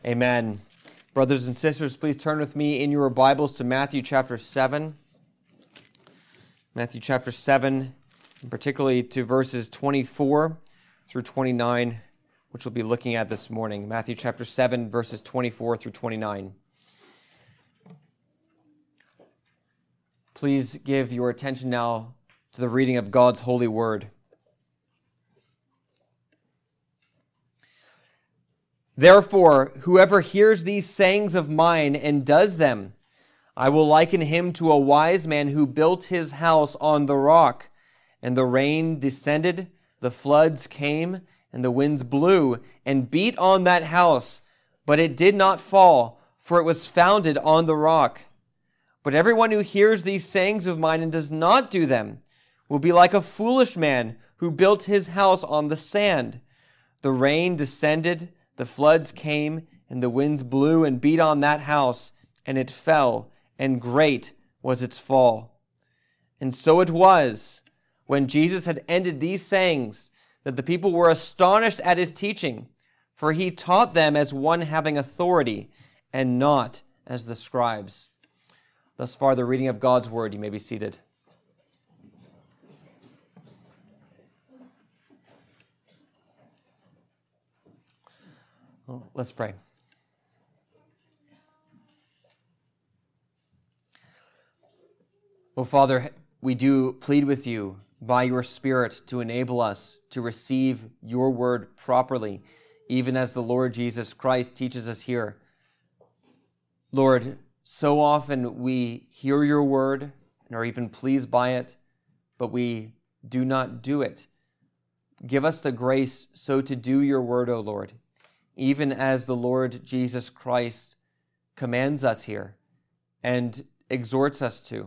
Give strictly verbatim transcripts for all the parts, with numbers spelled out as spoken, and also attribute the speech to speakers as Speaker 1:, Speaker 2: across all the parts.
Speaker 1: Amen. Brothers and sisters, please turn with me in your Bibles to Matthew chapter seven. Matthew chapter seven, and particularly to verses twenty-four through twenty-nine, which we'll be looking at this morning. Matthew chapter seven, verses twenty-four through twenty-nine. Please give your attention now to the reading of God's holy word. Therefore, whoever hears these sayings of mine and does them, I will liken him to a wise man who built his house on the rock. And the rain descended, the floods came, and the winds blew and beat on that house. But it did not fall, for it was founded on the rock. But everyone who hears these sayings of mine and does not do them will be like a foolish man who built his house on the sand. The rain descended, the floods came, and the winds blew and beat on that house, and it fell, and great was its fall. And so it was, when Jesus had ended these sayings, that the people were astonished at his teaching, for he taught them as one having authority, and not as the scribes. Thus far, the reading of God's word. You may be seated. Well, let's pray. Oh, Father, we do plead with you by your Spirit to enable us to receive your word properly, even as the Lord Jesus Christ teaches us here. Lord, so often we hear your word and are even pleased by it, but we do not do it. Give us the grace so to do your word, O Lord, even as the Lord Jesus Christ commands us here and exhorts us to.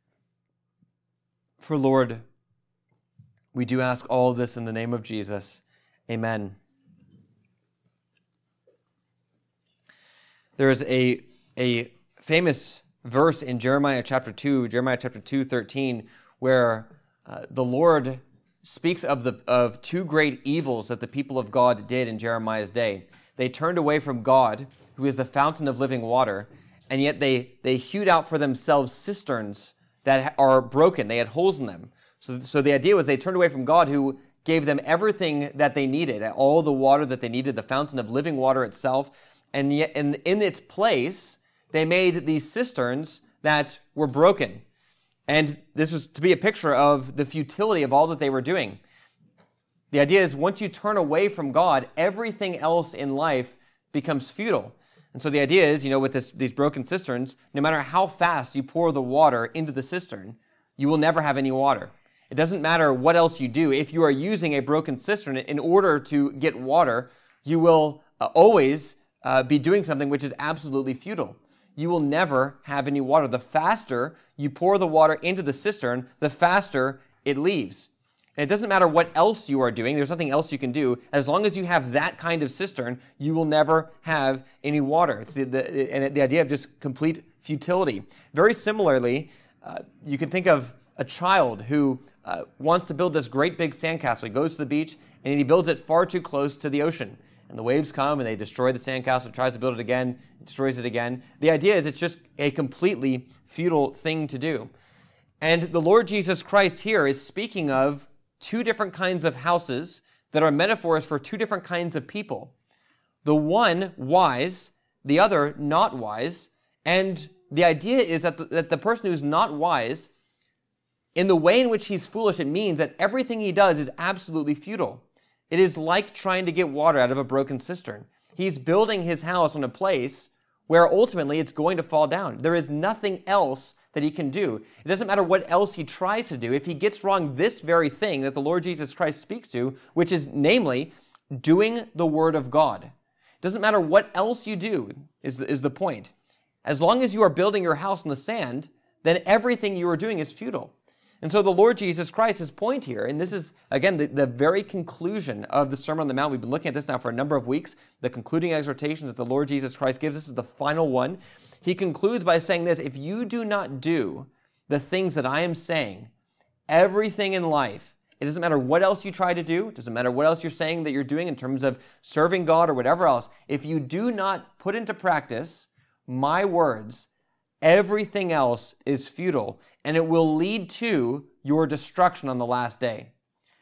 Speaker 1: For Lord, we do ask all of this in the name of Jesus. Amen. There is a, a famous verse in Jeremiah chapter two, Jeremiah chapter two, thirteen, where uh, the Lord speaks of the of two great evils that the people of God did in Jeremiah's day. They turned away from God, who is the fountain of living water, and yet they, they hewed out for themselves cisterns that are broken. They had holes in them. So, so the idea was they turned away from God, who gave them everything that they needed, all the water that they needed, the fountain of living water itself, and yet in, in its place, they made these cisterns that were broken. And this was to be a picture of the futility of all that they were doing. The idea is once you turn away from God, everything else in life becomes futile. And so the idea is, you know, with this, these broken cisterns, no matter how fast you pour the water into the cistern, you will never have any water. It doesn't matter what else you do. If you are using a broken cistern in order to get water, you will uh, always uh, be doing something which is absolutely futile. You will never have any water. The faster you pour the water into the cistern, the faster it leaves. And it doesn't matter what else you are doing. There's nothing else you can do. As long as you have that kind of cistern, you will never have any water. It's the, the, and the idea of just complete futility. Very similarly, uh, you can think of a child who uh, wants to build this great big sandcastle. He goes to the beach and he builds it far too close to the ocean. And the waves come and they destroy the sandcastle, tries to build it again, destroys it again. The idea is it's just a completely futile thing to do. And the Lord Jesus Christ here is speaking of two different kinds of houses that are metaphors for two different kinds of people. The one wise, the other not wise. And the idea is that the, that the person who's not wise, in the way in which he's foolish, it means that everything he does is absolutely futile. It is like trying to get water out of a broken cistern. He's building his house on a place where ultimately it's going to fall down. There is nothing else that he can do. It doesn't matter what else he tries to do. If he gets wrong this very thing that the Lord Jesus Christ speaks to, which is namely doing the word of God. It doesn't matter what else you do, is the, is the point. As long as you are building your house in the sand, then everything you are doing is futile. And so the Lord Jesus Christ's point here, and this is, again, the, the very conclusion of the Sermon on the Mount. We've been looking at this now for a number of weeks. The concluding exhortation that the Lord Jesus Christ gives us is the final one. He concludes by saying this: if you do not do the things that I am saying, everything in life It doesn't matter what else you try to do. It doesn't matter what else you're saying that you're doing in terms of serving God or whatever else. If you do not put into practice my words, everything else is futile, and it will lead to your destruction on the last day.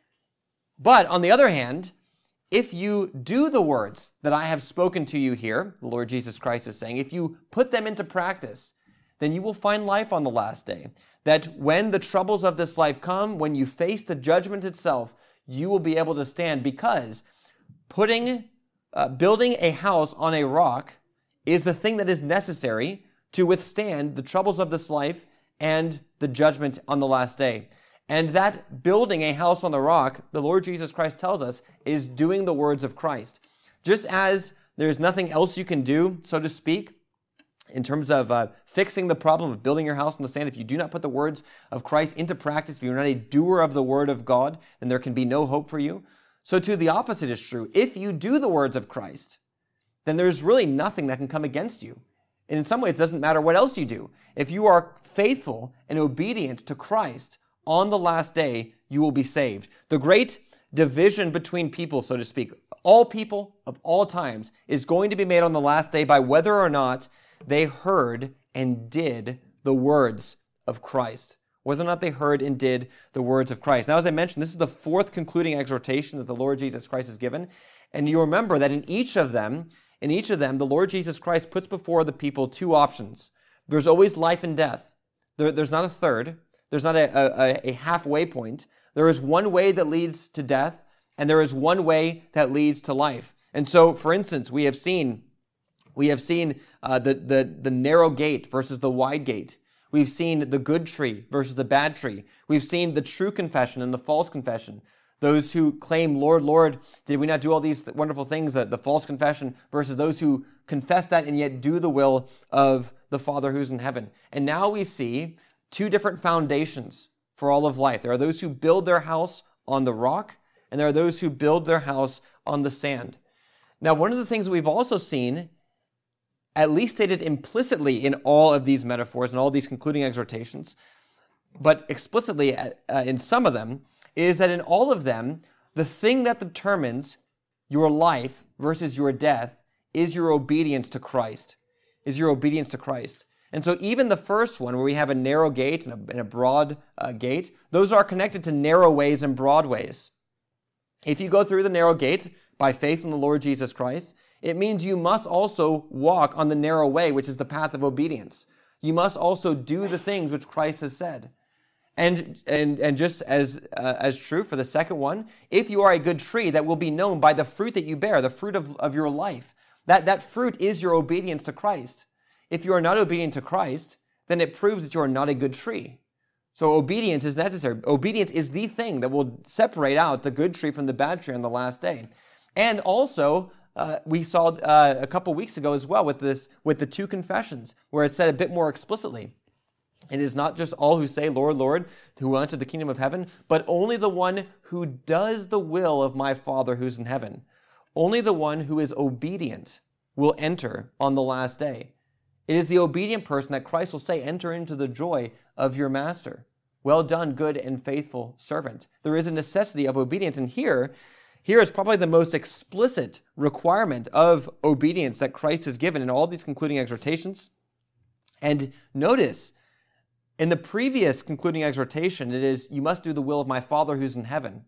Speaker 1: But on the other hand, if you do the words that I have spoken to you here, the Lord Jesus Christ is saying, if you put them into practice, then you will find life on the last day. That when the troubles of this life come, when you face the judgment itself, you will be able to stand, because putting, uh, building a house on a rock is the thing that is necessary to withstand the troubles of this life and the judgment on the last day. And that building a house on the rock, the Lord Jesus Christ tells us, is doing the words of Christ. Just as there's nothing else you can do, so to speak, in terms of uh, fixing the problem of building your house on the sand, if you do not put the words of Christ into practice, if you're not a doer of the word of God, then there can be no hope for you. So too, the opposite is true. If you do the words of Christ, then there's really nothing that can come against you. And in some ways, it doesn't matter what else you do. If you are faithful and obedient to Christ, on the last day, you will be saved. The great division between people, so to speak, all people of all times, is going to be made on the last day by whether or not they heard and did the words of Christ. Whether or not they heard and did the words of Christ. Now, as I mentioned, this is the fourth concluding exhortation that the Lord Jesus Christ has given. And you remember that in each of them, in each of them, the Lord Jesus Christ puts before the people two options. There's always life and death. There, there's not a third. There's not a, a, a halfway point. There is one way that leads to death, and there is one way that leads to life. And so, for instance, we have seen we have seen uh, the, the, the narrow gate versus the wide gate. We've seen the good tree versus the bad tree. We've seen the true confession and the false confession. Those who claim, Lord, Lord, did we not do all these wonderful things, the, the false confession, versus those who confess that and yet do the will of the Father who's in heaven. And now we see two different foundations for all of life. There are those who build their house on the rock, and there are those who build their house on the sand. Now, one of the things we've also seen, at least stated implicitly in all of these metaphors and all these concluding exhortations, but explicitly uh, in some of them, is that in all of them, the thing that determines your life versus your death is your obedience to Christ, is your obedience to Christ. And so even the first one, where we have a narrow gate and a, and a broad uh, gate, those are connected to narrow ways and broad ways. If you go through the narrow gate by faith in the Lord Jesus Christ, it means you must also walk on the narrow way, which is the path of obedience. You must also do the things which Christ has said. And and and just as uh, as true for the second one, if you are a good tree, that will be known by the fruit that you bear, the fruit of, of your life. That, that fruit is your obedience to Christ. If you are not obedient to Christ, then it proves that you are not a good tree. So obedience is necessary. Obedience is the thing that will separate out the good tree from the bad tree on the last day. And also, uh, we saw uh, a couple weeks ago as well with this, with the two confessions, where it said a bit more explicitly. It is not just all who say, Lord, Lord, who will enter the kingdom of heaven, but only the one who does the will of my Father who's in heaven. Only the one who is obedient will enter on the last day. It is the obedient person that Christ will say, enter into the joy of your master. Well done, good and faithful servant. There is a necessity of obedience. And here, here is probably the most explicit requirement of obedience that Christ has given in all these concluding exhortations. And notice, in the previous concluding exhortation, it is, you must do the will of my Father who's in heaven.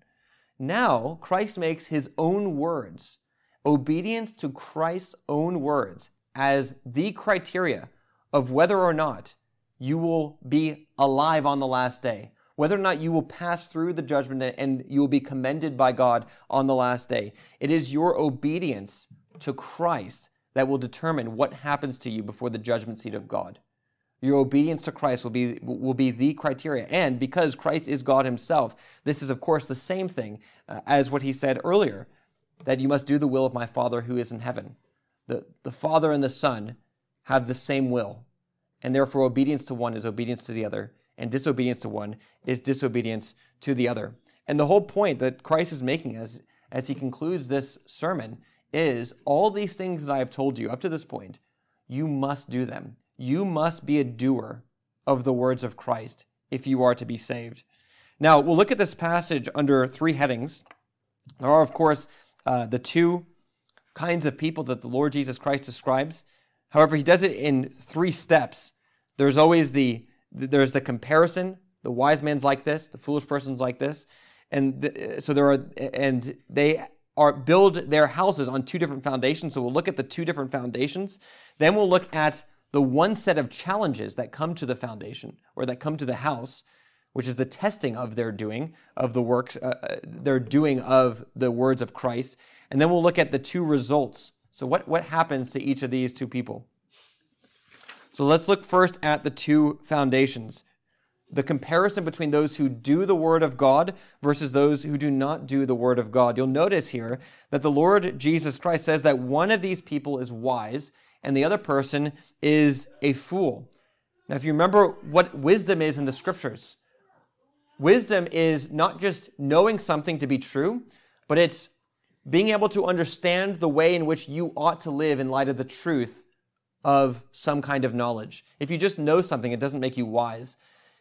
Speaker 1: Now, Christ makes his own words, obedience to Christ's own words, as the criteria of whether or not you will be alive on the last day, whether or not you will pass through the judgment and you will be commended by God on the last day. It is your obedience to Christ that will determine what happens to you before the judgment seat of God. Your obedience to Christ will be, will be the criteria. And because Christ is God himself, this is, of course, the same thing uh, as what he said earlier, that you must do the will of my Father who is in heaven. The, the Father and the Son have the same will. And therefore, obedience to one is obedience to the other, and disobedience to one is disobedience to the other. And the whole point that Christ is making as, as he concludes this sermon is, all these things that I have told you up to this point, you must do them. You must be a doer of the words of Christ if you are to be saved. Now, we'll look at this passage under three headings. There are, of course, uh, the two kinds of people that the Lord Jesus Christ describes. However, he does it in three steps. There's always the, there's the comparison. The wise man's like this, the foolish person's like this. And the, so there are, and they are build their houses on two different foundations. So we'll look at the two different foundations. Then we'll look at the one set of challenges that come to the foundation, or that come to the house, which is the testing of their doing, of the works, uh, their doing of the words of Christ. And then we'll look at the two results. So what, what happens to each of these two people? So let's look first at the two foundations. The comparison between those who do the word of God versus those who do not do the word of God. You'll notice here that the Lord Jesus Christ says that one of these people is wise and the other person is a fool. Now, if you remember what wisdom is in the scriptures, wisdom is not just knowing something to be true, but it's being able to understand the way in which you ought to live in light of the truth of some kind of knowledge. If you just know something, it doesn't make you wise.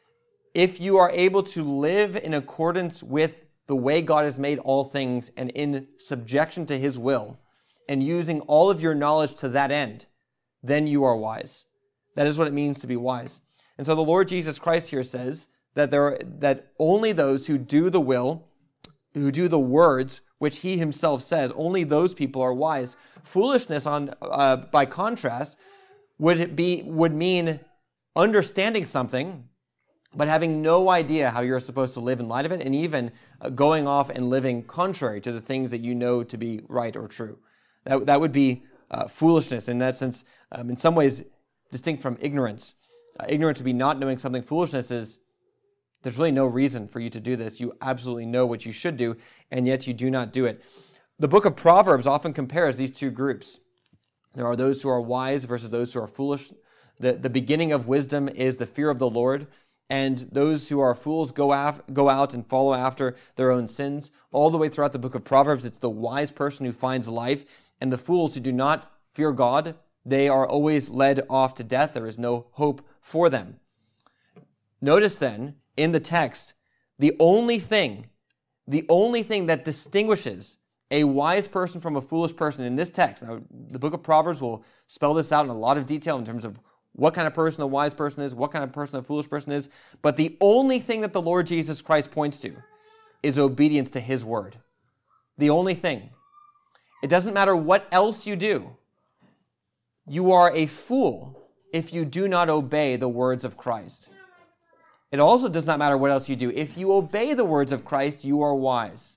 Speaker 1: If you are able to live in accordance with the way God has made all things and in subjection to his will and using all of your knowledge to that end, then you are wise. That is what it means to be wise. And so the Lord Jesus Christ here says that there are, that only those who do the will, who do the words which he himself says, only those people are wise. Foolishness, on uh, by contrast, would be would mean understanding something, but having no idea how you're supposed to live in light of it, and even uh, going off and living contrary to the things that you know to be right or true. That, that would be uh, foolishness in that sense, um, in some ways distinct from ignorance. Uh, ignorance would be not knowing something. Foolishness is, there's really no reason for you to do this. You absolutely know what you should do, and yet you do not do it. The book of Proverbs often compares these two groups. There are those who are wise versus those who are foolish. The, the beginning of wisdom is the fear of the Lord, and those who are fools go, af- go out and follow after their own sins. All the way throughout the book of Proverbs, it's the wise person who finds life, and the fools who do not fear God, they are always led off to death. There is no hope for them. Notice then, in the text, the only thing, the only thing that distinguishes a wise person from a foolish person in this text, now the book of Proverbs will spell this out in a lot of detail in terms of what kind of person a wise person is, what kind of person a foolish person is. But the only thing that the Lord Jesus Christ points to is obedience to his word. The only thing. It doesn't matter what else you do. You are a fool if you do not obey the words of Christ. It also does not matter what else you do. If you obey the words of Christ, you are wise.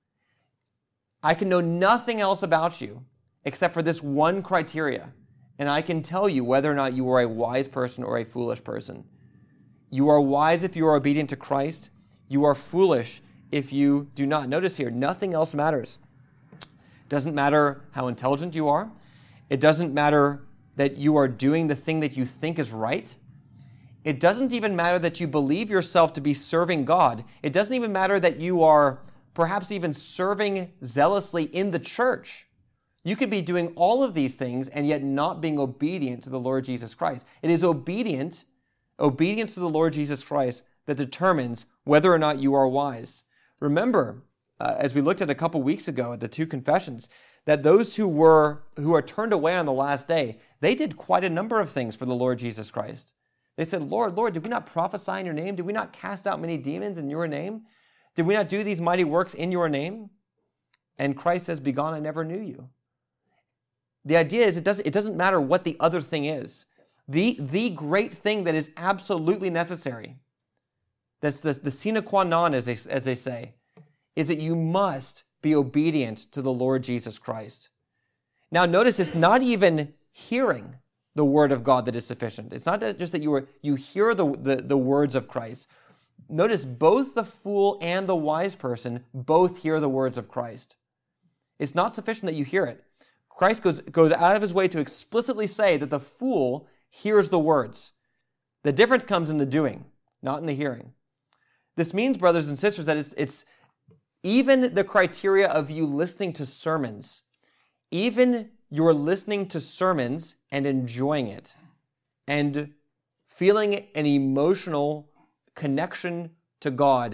Speaker 1: I can know nothing else about you except for this one criteria. And I can tell you whether or not you are a wise person or a foolish person. You are wise if you are obedient to Christ. You are foolish if you do not. Notice here, nothing else matters. It doesn't matter how intelligent you are. It doesn't matter that you are doing the thing that you think is right. It doesn't even matter that you believe yourself to be serving God. It doesn't even matter that you are perhaps even serving zealously in the church. You could be doing all of these things and yet not being obedient to the Lord Jesus Christ. It is obedient, obedience to the Lord Jesus Christ that determines whether or not you are wise. Remember, uh, as we looked at a couple weeks ago at the two confessions, that those who were who are turned away on the last day, they did quite a number of things for the Lord Jesus Christ. They said, Lord, Lord, did we not prophesy in your name? Did we not cast out many demons in your name? Did we not do these mighty works in your name? And Christ says, begone, I never knew you. The idea is it doesn't, it doesn't matter what the other thing is. The, the great thing that is absolutely necessary, that's the, the sine qua non, as they, as they say, is that you must be obedient to the Lord Jesus Christ. Now notice it's not even hearing the word of God that is sufficient. It's not just that you, are, you hear the, the, the words of Christ. Notice both the fool and the wise person both hear the words of Christ. It's not sufficient that you hear it. Christ goes, goes out of his way to explicitly say that the fool hears the words. The difference comes in the doing, not in the hearing. This means, brothers and sisters, that it's, it's even the criteria of you listening to sermons, even you're listening to sermons and enjoying it and feeling an emotional connection to God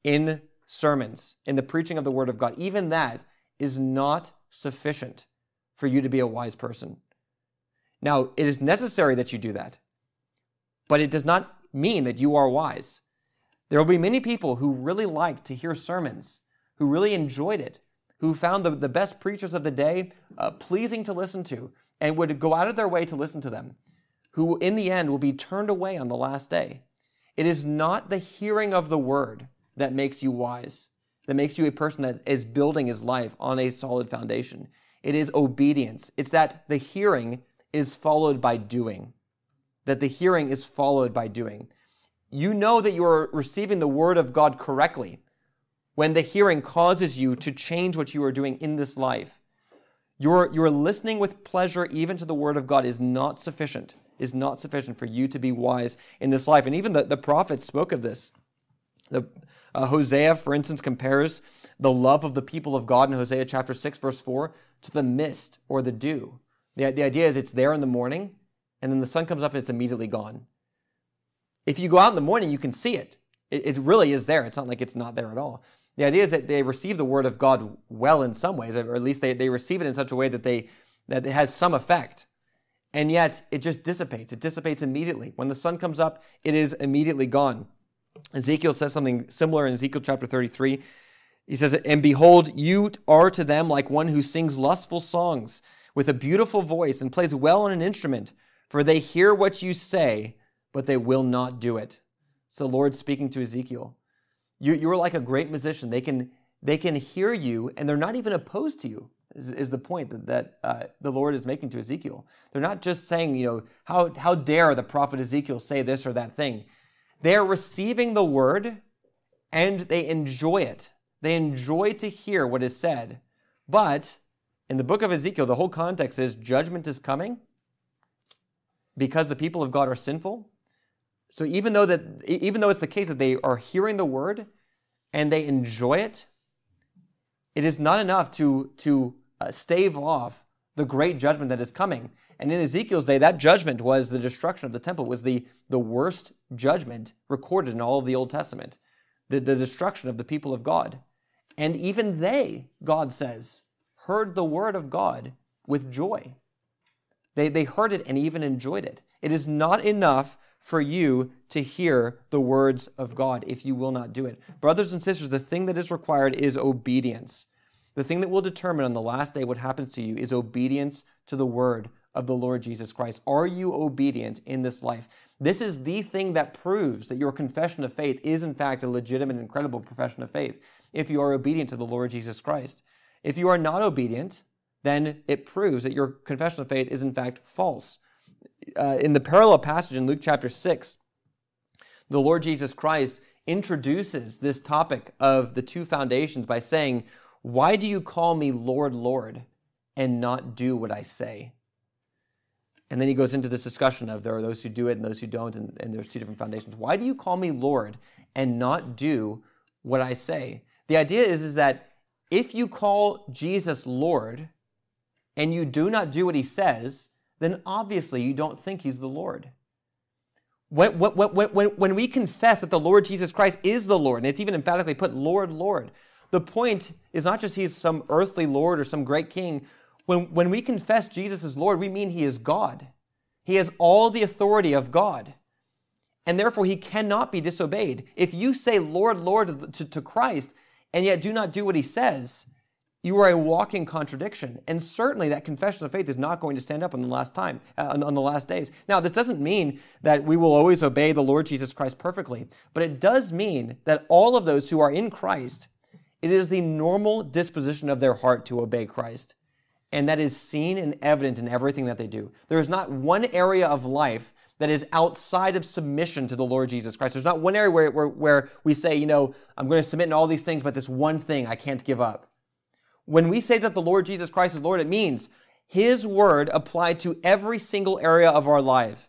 Speaker 1: in sermons, in the preaching of the word of God, even that is not sufficient for you to be a wise person. Now, it is necessary that you do that, but it does not mean that you are wise. There will be many people who really liked to hear sermons, who really enjoyed it, who found the, the best preachers of the day uh, pleasing to listen to, and would go out of their way to listen to them, who in the end will be turned away on the last day. It is not the hearing of the word that makes you wise, that makes you a person that is building his life on a solid foundation. It is obedience. It's that the hearing is followed by doing, that the hearing is followed by doing. You know that you are receiving the word of God correctly when the hearing causes you to change what you are doing in this life. Your, your listening with pleasure even to the word of God is not sufficient, is not sufficient for you to be wise in this life. And even the, the prophets spoke of this. The, uh, Hosea, for instance, compares the love of the people of God in Hosea chapter six, verse four, to the mist or the dew. The, the idea is it's there in the morning, and then the sun comes up and it's immediately gone. If you go out in the morning, you can see it. It, it really is there. It's not like it's not there at all. The idea is that they receive the word of God well in some ways, or at least they, they receive it in such a way that they that it has some effect. And yet it just dissipates. It dissipates immediately. When the sun comes up, it is immediately gone. Ezekiel says something similar in Ezekiel chapter thirty-three. He says, "And behold, you are to them like one who sings lustful songs with a beautiful voice and plays well on an instrument, for they hear what you say, but they will not do it." It's the Lord speaking to Ezekiel. You, you're like a great musician. They can, they can hear you, and they're not even opposed to you, is, is the point that, that uh, the Lord is making to Ezekiel. They're not just saying, you know, how, how dare the prophet Ezekiel say this or that thing. They are receiving the word, and they enjoy it. They enjoy to hear what is said. But in the book of Ezekiel, the whole context is judgment is coming because the people of God are sinful. So even though that, even though it's the case that they are hearing the word and they enjoy it, it is not enough to, to uh, stave off the great judgment that is coming. And in Ezekiel's day, that judgment was the destruction of the temple, was the, the worst judgment recorded in all of the Old Testament, the, the destruction of the people of God. And even they, God says, heard the word of God with joy. They, they heard it and even enjoyed it. It is not enough for you to hear the words of God if you will not do it. Brothers and sisters, the thing that is required is obedience. The thing that will determine on the last day what happens to you is obedience to the word of the Lord Jesus Christ. Are you obedient in this life? This is the thing that proves that your confession of faith is in fact a legitimate and credible profession of faith, if you are obedient to the Lord Jesus Christ. If you are not obedient, then it proves that your confession of faith is in fact false. Uh, in the parallel passage in Luke chapter six, the Lord Jesus Christ introduces this topic of the two foundations by saying, "Why do you call me Lord, Lord, and not do what I say?" And then he goes into this discussion of there are those who do it and those who don't, and, and there's two different foundations. Why do you call me Lord and not do what I say? The idea is, is that if you call Jesus Lord and you do not do what he says, then obviously you don't think he's the Lord. When, when, when, when we confess that the Lord Jesus Christ is the Lord, and it's even emphatically put, Lord, Lord, the point is not just he's some earthly Lord or some great king. When, when we confess Jesus as Lord, we mean he is God. He has all the authority of God, and therefore he cannot be disobeyed. If you say Lord, Lord to, to Christ, and yet do not do what he says, you are a walking contradiction. And certainly that confession of faith is not going to stand up on the last time, uh, on, on the last days. Now, this doesn't mean that we will always obey the Lord Jesus Christ perfectly, but it does mean that all of those who are in Christ, it is the normal disposition of their heart to obey Christ. And that is seen and evident in everything that they do. There is not one area of life that is outside of submission to the Lord Jesus Christ. There's not one area where, where, where we say, you know, I'm going to submit in all these things, but this one thing I can't give up. When we say that the Lord Jesus Christ is Lord, it means his word applied to every single area of our life.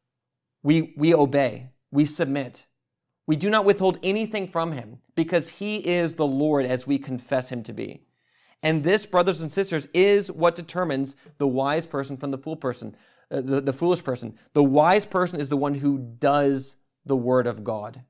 Speaker 1: We, we obey, we submit. We do not withhold anything from him because he is the Lord as we confess him to be. And this, brothers and sisters, is what determines the wise person from the fool person, uh, the, the foolish person. The wise person is the one who does the word of God.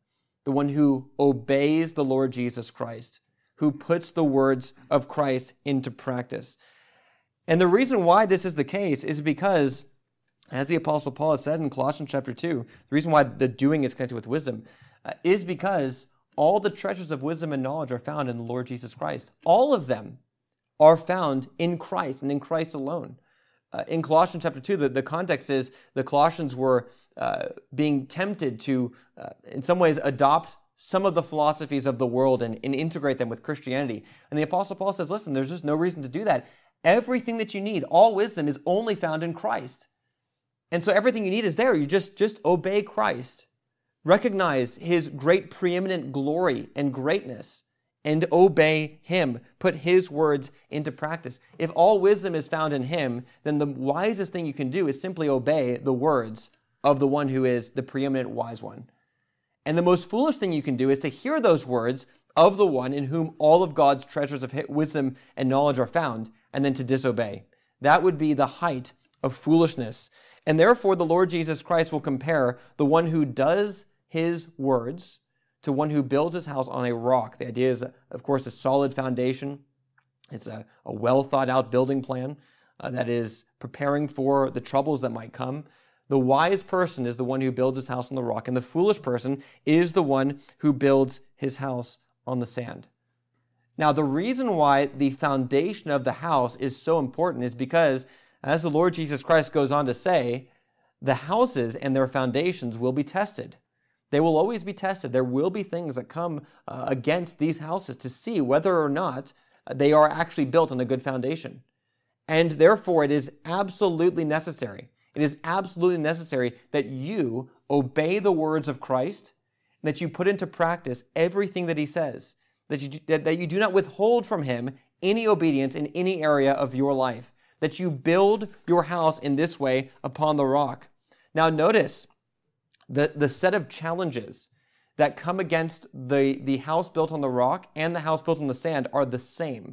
Speaker 1: the one who obeys the Lord Jesus Christ, who puts the words of Christ into practice. And the reason why this is the case is because, as the Apostle Paul has said in Colossians chapter two, the reason why the doing is connected with wisdom uh, is because all the treasures of wisdom and knowledge are found in the Lord Jesus Christ. All of them are found in Christ and in Christ alone. Uh, in Colossians chapter two, the, the context is the Colossians were uh, being tempted to, uh, in some ways, adopt some of the philosophies of the world and, and integrate them with Christianity. And the Apostle Paul says, listen, there's just no reason to do that. Everything that you need, all wisdom, is only found in Christ. And so everything you need is there. You just, just obey Christ. Recognize his great preeminent glory and greatness and obey him. Put his words into practice. If all wisdom is found in him, then the wisest thing you can do is simply obey the words of the one who is the preeminent wise one. And the most foolish thing you can do is to hear those words of the one in whom all of God's treasures of wisdom and knowledge are found, and then to disobey. That would be the height of foolishness. And therefore, the Lord Jesus Christ will compare the one who does his words to one who builds his house on a rock. The idea is, of course, a solid foundation. It's a, a well thought out building plan uh, that is preparing for the troubles that might come. The wise person is the one who builds his house on the rock, and the foolish person is the one who builds his house on the sand. Now, the reason why the foundation of the house is so important is because, as the Lord Jesus Christ goes on to say, the houses and their foundations will be tested. They will always be tested. There will be things that come uh, against these houses to see whether or not they are actually built on a good foundation. And therefore, it is absolutely necessary. It is absolutely necessary that you obey the words of Christ, that you put into practice everything that he says, that you, that, that you do not withhold from him any obedience in any area of your life, that you build your house in this way upon the rock. Now notice the, the set of challenges that come against the, the house built on the rock and the house built on the sand are the same.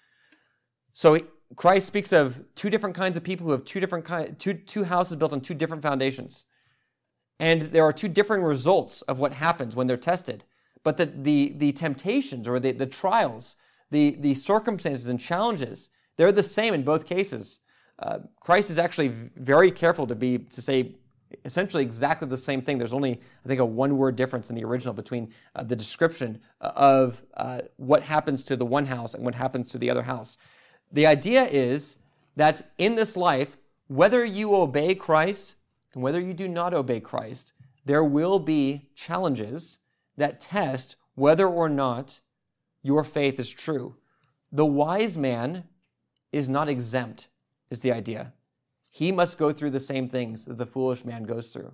Speaker 1: So Christ speaks of two different kinds of people who have two different kind, two, two houses built on two different foundations. And there are two differing results of what happens when they're tested. But the, the, the temptations or the, the trials, the, the circumstances and challenges, they're the same in both cases. Uh, Christ is actually very careful to be to say essentially exactly the same thing. There's only, I think, a one-word difference in the original between uh, the description of uh, what happens to the one house and what happens to the other house. The idea is that in this life, whether you obey Christ and whether you do not obey Christ, there will be challenges that test whether or not your faith is true. The wise man is not exempt, is the idea. He must go through the same things that the foolish man goes through.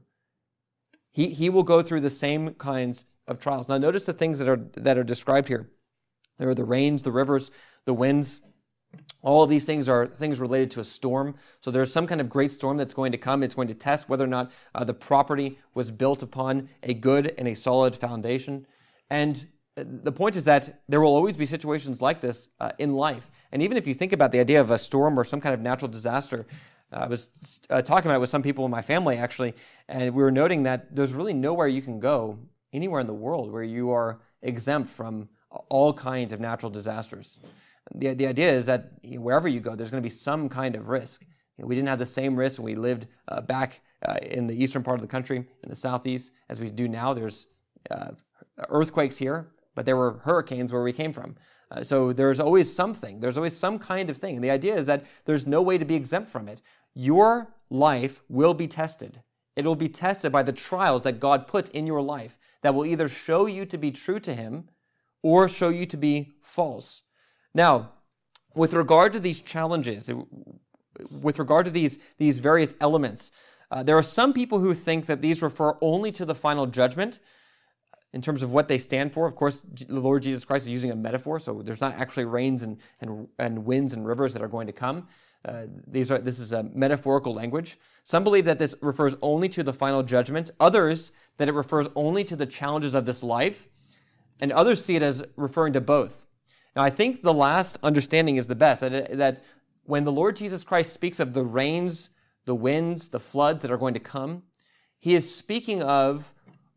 Speaker 1: He, he will go through the same kinds of trials. Now notice the things that are, that are described here. There are the rains, the rivers, the winds. All of these things are things related to a storm. So there's some kind of great storm that's going to come. It's going to test whether or not uh, the property was built upon a good and a solid foundation. And the point is that there will always be situations like this uh, in life. And even if you think about the idea of a storm or some kind of natural disaster, uh, I was uh, talking about it with some people in my family, actually, and we were noting that there's really nowhere you can go anywhere in the world where you are exempt from all kinds of natural disasters. The, the idea is that you know, wherever you go, there's going to be some kind of risk. You know, we didn't have the same risk when we lived uh, back uh, in the eastern part of the country, in the southeast, as we do now. There's uh, earthquakes here, but there were hurricanes where we came from. Uh, so there's always something. There's always some kind of thing. And the idea is that there's no way to be exempt from it. Your life will be tested. It will be tested by the trials that God puts in your life that will either show you to be true to him or show you to be false. Now, with regard to these challenges, with regard to these, these various elements, uh, there are some people who think that these refer only to the final judgment in terms of what they stand for. Of course, the Lord Jesus Christ is using a metaphor, so there's not actually rains and, and, and winds and rivers that are going to come. Uh, these are this is a metaphorical language. Some believe that this refers only to the final judgment. Others, that it refers only to the challenges of this life. And others see it as referring to both. Now, I think the last understanding is the best, that, it, that when the Lord Jesus Christ speaks of the rains, the winds, the floods that are going to come, he is speaking of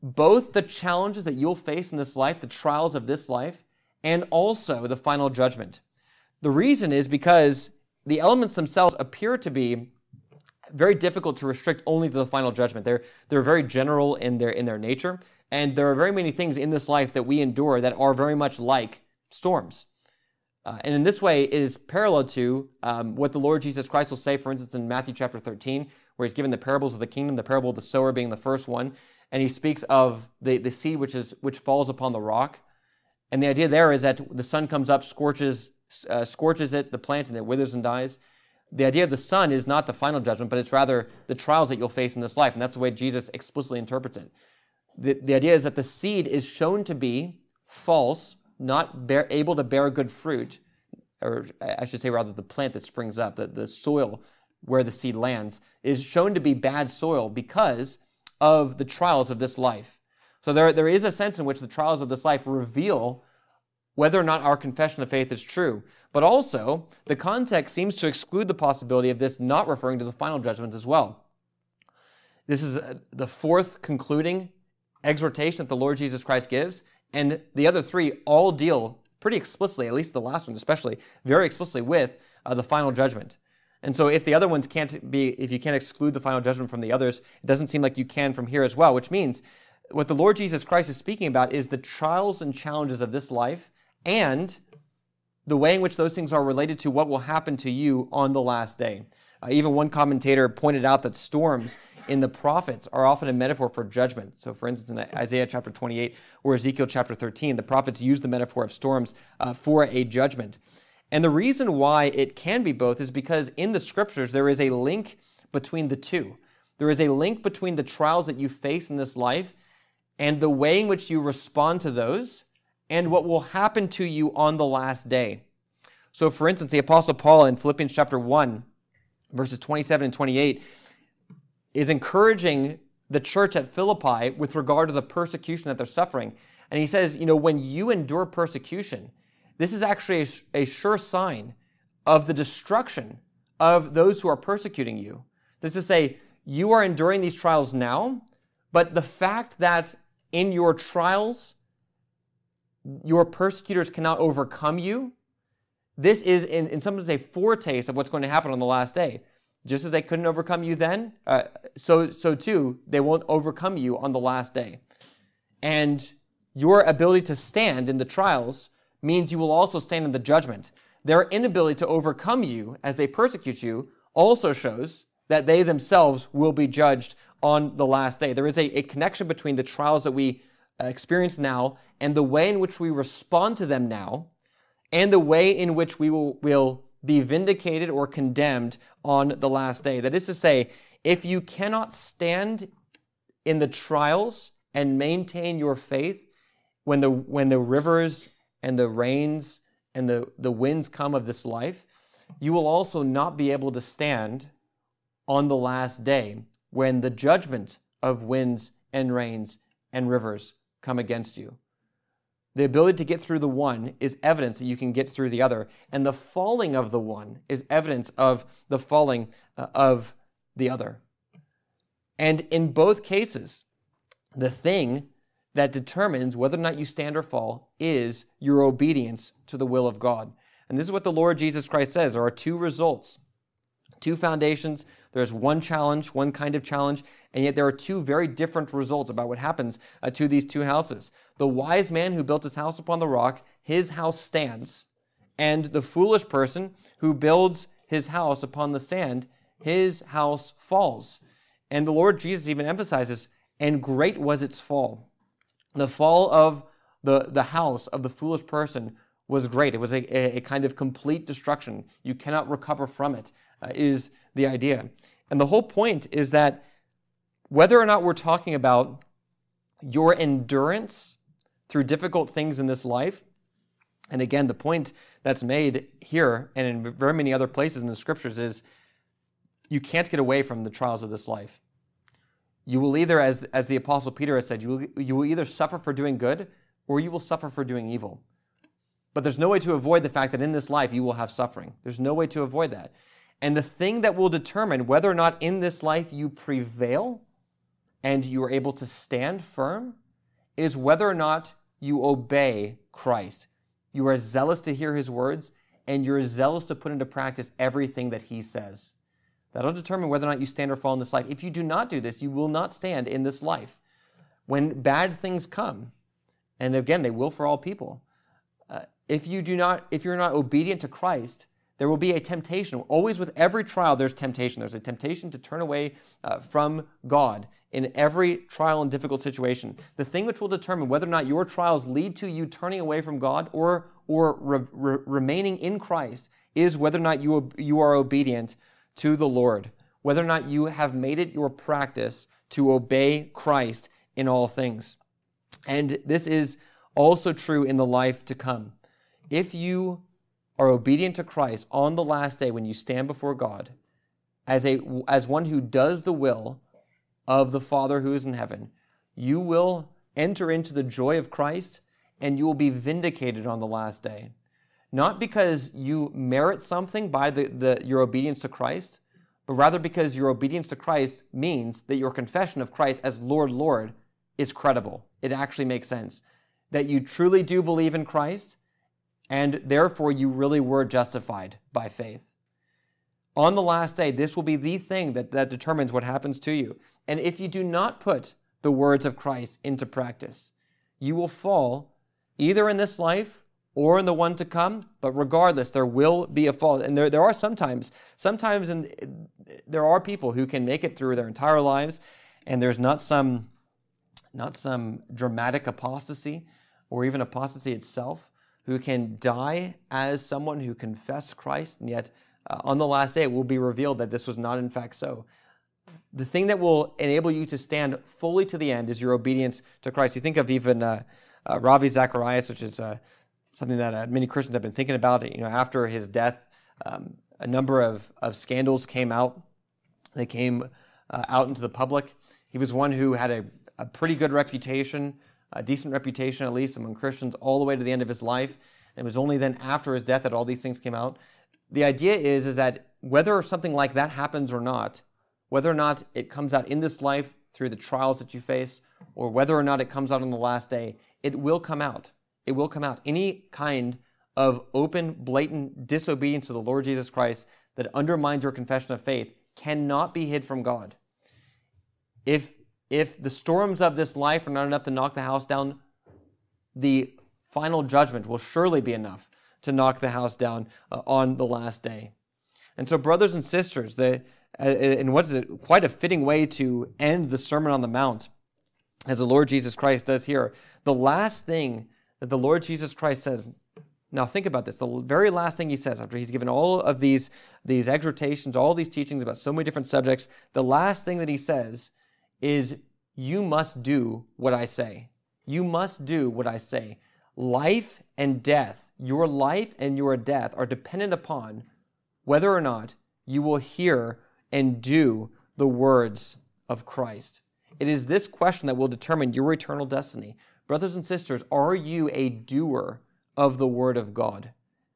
Speaker 1: both the challenges that you'll face in this life, the trials of this life, and also the final judgment. The reason is because the elements themselves appear to be very difficult to restrict only to the final judgment. They're, they're very general in their, in their nature, and there are very many things in this life that we endure that are very much like storms. Uh, and in this way, it is parallel to um, what the Lord Jesus Christ will say, for instance, in Matthew chapter thirteen, where he's given the parables of the kingdom, the parable of the sower being the first one, and he speaks of the, the seed which is which falls upon the rock. And the idea there is that the sun comes up, scorches, uh, scorches it, the plant, and it withers and dies. The idea of the sun is not the final judgment, but it's rather the trials that you'll face in this life, and that's the way Jesus explicitly interprets it. The, the idea is that the seed is shown to be false, not bear, able to bear good fruit, or I should say rather the plant that springs up, the, the soil where the seed lands, is shown to be bad soil because of the trials of this life. So there, there is a sense in which the trials of this life reveal whether or not our confession of faith is true. But also, the context seems to exclude the possibility of this not referring to the final judgment as well. This is the fourth concluding exhortation that the Lord Jesus Christ gives, and the other three all deal pretty explicitly, at least the last one especially, very explicitly with uh, the final judgment. And so if the other ones can't be, if you can't exclude the final judgment from the others, it doesn't seem like you can from here as well, which means what the Lord Jesus Christ is speaking about is the trials and challenges of this life and the way in which those things are related to what will happen to you on the last day. Uh, even one commentator pointed out that storms in the prophets are often a metaphor for judgment. So for instance, in Isaiah chapter twenty-eight or Ezekiel chapter thirteen, the prophets use the metaphor of storms uh, for a judgment. And the reason why it can be both is because in the scriptures there is a link between the two. There is a link between the trials that you face in this life and the way in which you respond to those and what will happen to you on the last day. So for instance, the Apostle Paul in Philippians chapter one, verses twenty-seven and twenty-eight, is encouraging the church at Philippi with regard to the persecution that they're suffering. And he says, you know, when you endure persecution, this is actually a, a sure sign of the destruction of those who are persecuting you. This is to say, you are enduring these trials now, but the fact that in your trials, your persecutors cannot overcome you, this is in, in some ways a foretaste of what's going to happen on the last day. Just as they couldn't overcome you then, uh, so, so too, they won't overcome you on the last day. And your ability to stand in the trials means you will also stand in the judgment. Their inability to overcome you as they persecute you also shows that they themselves will be judged on the last day. There is a, a connection between the trials that we uh, experience now and the way in which we respond to them now and the way in which we will, will be vindicated or condemned on the last day. That is to say, if you cannot stand in the trials and maintain your faith when the, when the rivers and the rains and the, the winds come of this life, you will also not be able to stand on the last day when the judgment of winds and rains and rivers come against you. The ability to get through the one is evidence that you can get through the other, and the falling of the one is evidence of the falling uh, of the other. And in both cases, the thing that determines whether or not you stand or fall is your obedience to the will of God. And this is what the Lord Jesus Christ says. There are two results, two foundations. There's one challenge, one kind of challenge, and yet there are two very different results about what happens uh, to these two houses. The wise man who built his house upon the rock, his house stands. And the foolish person who builds his house upon the sand, his house falls. And the Lord Jesus even emphasizes, and great was its fall. The fall of the, the house of the foolish person was great. It was a, a, a kind of complete destruction. You cannot recover from it, uh, is the idea. And the whole point is that whether or not we're talking about your endurance through difficult things in this life, and again, the point that's made here and in very many other places in the scriptures is you can't get away from the trials of this life. You will either, as, as the Apostle Peter has said, you will, you will either suffer for doing good or you will suffer for doing evil. But there's no way to avoid the fact that in this life you will have suffering. There's no way to avoid that. And the thing that will determine whether or not in this life you prevail and you are able to stand firm is whether or not you obey Christ. You are zealous to hear his words, and you're zealous to put into practice everything that he says. That'll determine whether or not you stand or fall in this life. If you do not do this, you will not stand in this life. When bad things come, and again, they will for all people, uh, if you do not, if you're not obedient to Christ, there will be a temptation. Always with every trial, there's temptation. There's a temptation to turn away uh, from God in every trial and difficult situation. The thing which will determine whether or not your trials lead to you turning away from God or, or re- re- remaining in Christ is whether or not you, you are obedient to the Lord, whether or not you have made it your practice to obey Christ in all things. And this is also true in the life to come. If you are obedient to Christ on the last day when you stand before God as a as one who does the will of the Father who is in heaven, you will enter into the joy of Christ and you will be vindicated on the last day. Not because you merit something by the, the, your obedience to Christ, but rather because your obedience to Christ means that your confession of Christ as Lord, Lord is credible. It actually makes sense. That you truly do believe in Christ, and therefore you really were justified by faith. On the last day, this will be the thing that, that determines what happens to you. And if you do not put the words of Christ into practice, you will fall either in this life or in the one to come, but regardless, there will be a fall. And there, there are sometimes, sometimes in, there are people who can make it through their entire lives, and there's not some, not some dramatic apostasy, or even apostasy itself, who can die as someone who confessed Christ, and yet uh, on the last day it will be revealed that this was not in fact so. The thing that will enable you to stand fully to the end is your obedience to Christ. You think of even uh, uh, Ravi Zacharias, which is uh, something that uh, many Christians have been thinking about. You know, after his death, um, a number of, of scandals came out. They came uh, out into the public. He was one who had a, a pretty good reputation, a decent reputation at least among Christians all the way to the end of his life. And it was only then after his death that all these things came out. The idea is, is that whether something like that happens or not, whether or not it comes out in this life through the trials that you face, or whether or not it comes out on the last day, it will come out. It will come out. Any kind of open, blatant disobedience to the Lord Jesus Christ that undermines your confession of faith cannot be hid from God. If, if the storms of this life are not enough to knock the house down, the final judgment will surely be enough to knock the house down uh, on the last day. And so, brothers and sisters, the, uh, and what is it, quite a fitting way to end the Sermon on the Mount, as the Lord Jesus Christ does here. The last thing that the Lord Jesus Christ says, now think about this, the very last thing he says after he's given all of these, these exhortations, all these teachings about so many different subjects, the last thing that he says is, you must do what I say. You must do what I say. Life and death, your life and your death are dependent upon whether or not you will hear and do the words of Christ. It is this question that will determine your eternal destiny. Brothers and sisters, are you a doer of the word of God?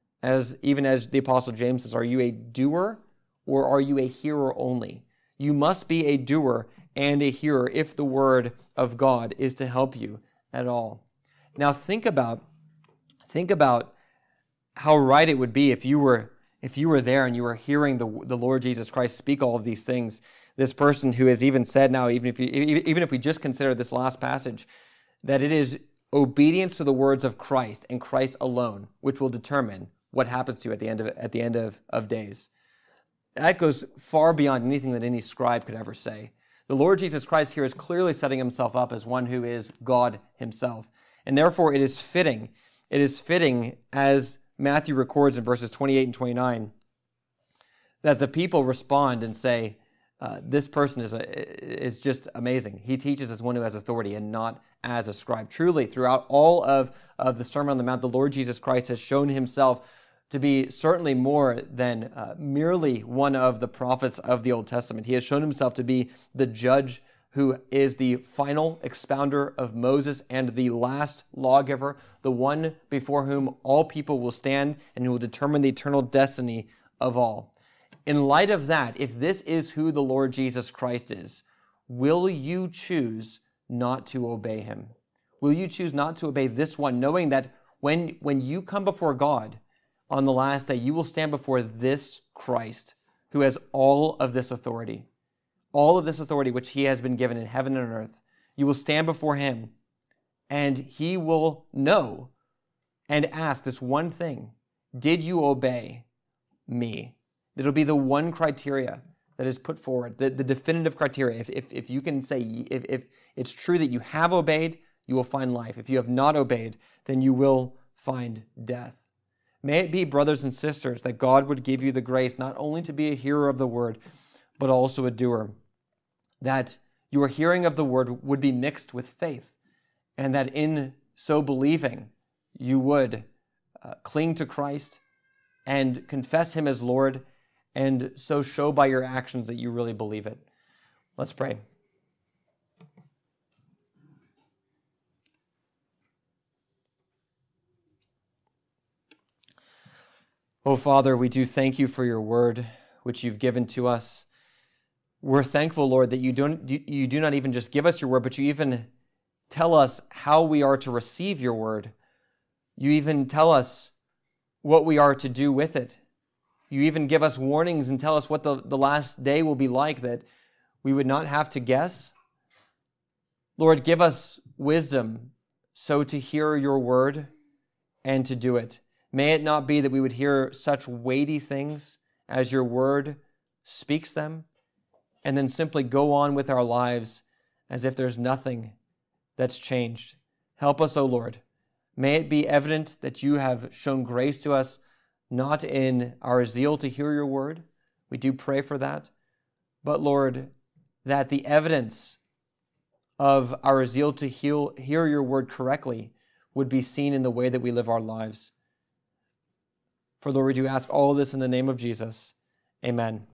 Speaker 1: As even as the Apostle James says, are you a doer or are you a hearer only? You must be a doer and a hearer if the word of God is to help you at all. Now think about, think about how right it would be if you were if you were there and you were hearing the, the Lord Jesus Christ speak all of these things. This person who has even said now, even if you, even if we just consider this last passage, that it is obedience to the words of Christ and Christ alone which will determine what happens to you at the end of at the end of, of days. That goes far beyond anything that any scribe could ever say. The Lord Jesus Christ here is clearly setting himself up as one who is God himself. And therefore it is fitting, it is fitting, as Matthew records in verses twenty-eight and twenty-nine, that the people respond and say, uh, this person is, a, is just amazing. He teaches as one who has authority and not as a scribe. Truly, throughout all of, of the Sermon on the Mount, the Lord Jesus Christ has shown himself to be certainly more than uh, merely one of the prophets of the Old Testament. He has shown himself to be the judge who is the final expounder of Moses and the last lawgiver, the one before whom all people will stand and who will determine the eternal destiny of all. In light of that, if this is who the Lord Jesus Christ is, will you choose not to obey him? Will you choose not to obey this one, knowing that when, when you come before God on the last day, you will stand before this Christ who has all of this authority, all of this authority which he has been given in heaven and earth. You will stand before him and he will know and ask this one thing: did you obey me? It'll be the one criteria that is put forward, the, the definitive criteria. If, if, if you can say, if, if it's true that you have obeyed, you will find life. If you have not obeyed, then you will find death. May it be, brothers and sisters, that God would give you the grace not only to be a hearer of the word, but also a doer. That your hearing of the word would be mixed with faith, and that in so believing, you would uh, cling to Christ and confess him as Lord, and so show by your actions that you really believe it. Let's pray. Oh, Father, we do thank you for your word, which you've given to us. We're thankful, Lord, that you don't you do not even just give us your word, but you even tell us how we are to receive your word. You even tell us what we are to do with it. You even give us warnings and tell us what the, the last day will be like, that we would not have to guess. Lord, give us wisdom so to hear your word and to do it. May it not be that we would hear such weighty things as your word speaks them, and then simply go on with our lives as if there's nothing that's changed. Help us, O Lord. May it be evident that you have shown grace to us, not in our zeal to hear your word. We do pray for that. But Lord, that the evidence of our zeal to heal, hear your word correctly would be seen in the way that we live our lives. For Lord, we do ask all this in the name of Jesus. Amen.